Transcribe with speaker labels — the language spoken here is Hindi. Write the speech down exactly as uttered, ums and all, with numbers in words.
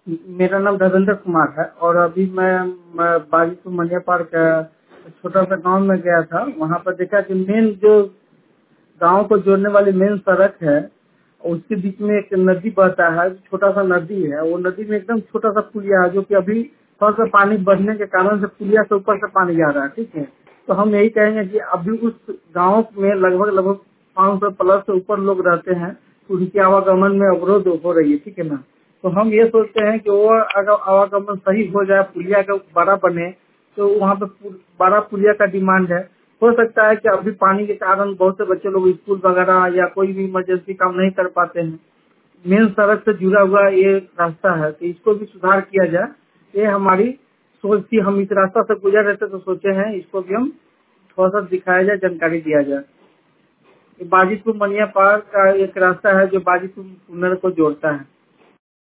Speaker 1: मेरा नाम धर्मेंद्र कुमार है और अभी मैं, मैं बाजीपुर मनिया पार्क छोटा सा गांव में गया था। वहां पर देखा कि मेन जो गांव को जोड़ने वाली मेन सड़क है उसके बीच में एक नदी बहता है, छोटा सा नदी है। वो नदी में एकदम छोटा सा पुलिया है जो कि अभी थोड़ा सा पानी बढ़ने के कारण से पुलिया से ऊपर से पानी जा रहा है। ठीक है, तो हम यही कहेंगे कि अभी उस गांव में लगभग लगभग पाँच सौ प्लस से ऊपर लोग रहते हैं, तो उनकी आवागमन में अवरोध हो रही है। ठीक है ना, तो हम ये सोचते हैं कि वो अगर आवागमन सही हो जाए, पुलिया का बड़ा बने, तो वहाँ पे बड़ा पुलिया का डिमांड है। हो सकता है कि अभी पानी के कारण बहुत से बच्चे लोग स्कूल वगैरह या कोई भी इमरजेंसी काम नहीं कर पाते हैं। मेन सड़क से जुड़ा हुआ ये रास्ता है, तो इसको भी सुधार किया जाए, ये हमारी सोच थी। हम इस रास्ता से गुजर रहे थे तो सोचे हैं इसको भी हम थोड़ा सा दिखाया जाए, जानकारी दिया जाए। ये बाजीपुर मनिया पार्क का एक रास्ता है जो बाजीपुर पुनर को जोड़ता है।